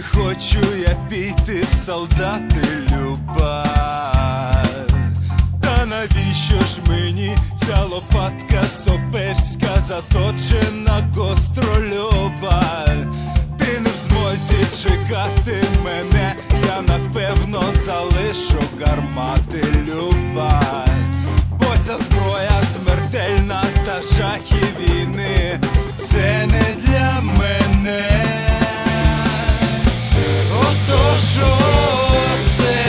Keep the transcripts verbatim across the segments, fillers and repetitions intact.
хочу я піти в солдати, люба. Та навіщо ж мені ця лопатка соперська, заточена гостролюба? Ти не в змозі чекати мене, я напевно залишу гармати, люба. Бо ця зброя смертельна та жахи війни — це не для мене. Отож оце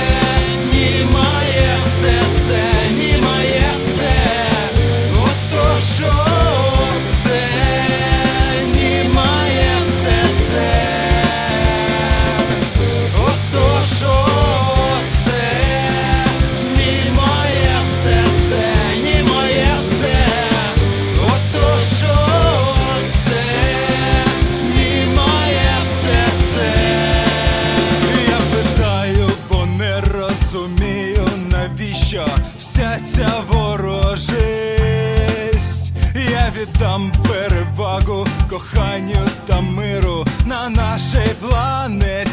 німає все, це німає все. Отож оце німає все це. Отож оце німає все це, німає все. Отож оце німає все це. Я питаю, бо не розумію, навіщо вся ця ворожість. Я віддам перевагу коханню та миру на нашій планеті.